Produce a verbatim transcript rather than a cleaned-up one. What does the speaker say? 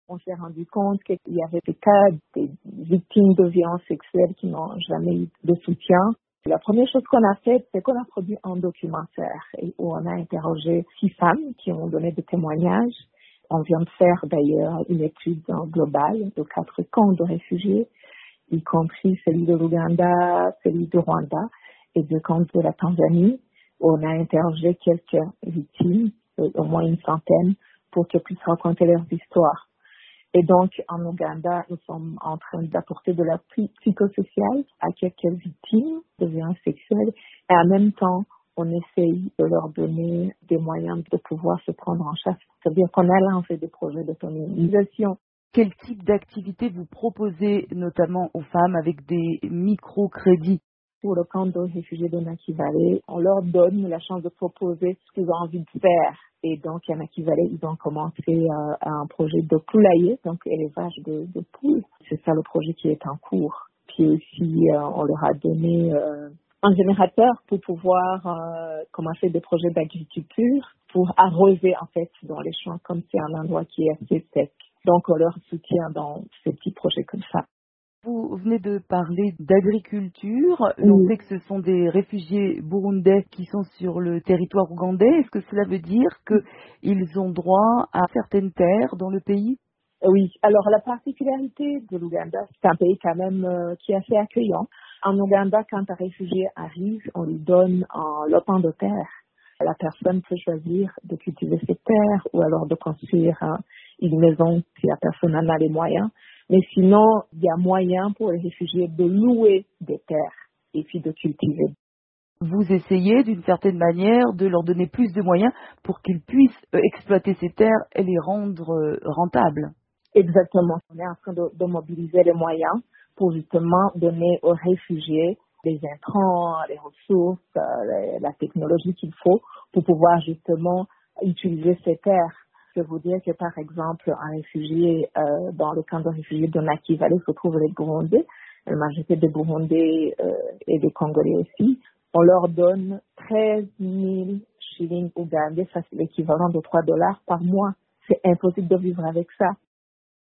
On s'est rendu compte qu'il y avait des cas des victimes de violences sexuelles qui n'ont jamais eu de soutien. La première chose qu'on a faite, c'est qu'on a produit un documentaire où on a interrogé six femmes qui ont donné des témoignages. On vient de faire d'ailleurs une étude globale de quatre camps de réfugiés, y compris celui de l'Ouganda, celui du Rwanda et deux camps de la Tanzanie. On a interrogé quelques victimes, au moins une centaine, pour qu'elles puissent raconter leurs histoires. Et donc, en Ouganda, nous sommes en train d'apporter de l'appui psychosocial à quelques victimes de violences sexuelles. Et en même temps, on essaye de leur donner des moyens de pouvoir se prendre en charge. C'est-à-dire qu'on a lancé des projets d'autonomisation. Quel type d'activité vous proposez notamment aux femmes avec des microcrédits? Pour le camp de réfugiés de Naki Valley, on leur donne la chance de proposer ce qu'ils ont envie de faire. Et donc, à Naki Valley, ils ont commencé euh, un projet de poulailler, donc élevage de, de poules. C'est ça le projet qui est en cours. Puis aussi, euh, on leur a donné euh, un générateur pour pouvoir euh, commencer des projets d'agriculture, pour arroser en fait dans les champs, comme c'est un endroit qui est assez sec. Donc, on leur soutient dans ces petits projets comme ça. Vous venez de parler d'agriculture. Oui. On sait que ce sont des réfugiés burundais qui sont sur le territoire ougandais. Est-ce que cela veut dire qu'ils ont droit à certaines terres dans le pays? Oui. Alors, la particularité de l'Ouganda, c'est un pays quand même euh, qui est assez accueillant. En Ouganda, quand un réfugié arrive, on lui donne un lopin de terre. La personne peut choisir de cultiver ses terres ou alors de construire euh, une maison si la personne en a les moyens. Mais sinon, il y a moyen pour les réfugiés de louer des terres et puis de cultiver. Vous essayez d'une certaine manière de leur donner plus de moyens pour qu'ils puissent euh, exploiter ces terres et les rendre euh, rentables. Exactement. On est en train de, de mobiliser les moyens pour justement donner aux réfugiés les intrants, les ressources, euh, les- la technologie qu'il faut pour pouvoir justement utiliser ces terres. Je veux vous dire que par exemple, un réfugié euh, dans le camp de réfugiés de Naki Valley se trouve les Burundais, la majorité des Burundais euh, et des Congolais aussi. On leur donne treize mille shillings ougandais, ça c'est l'équivalent de trois dollars par mois. C'est impossible de vivre avec ça.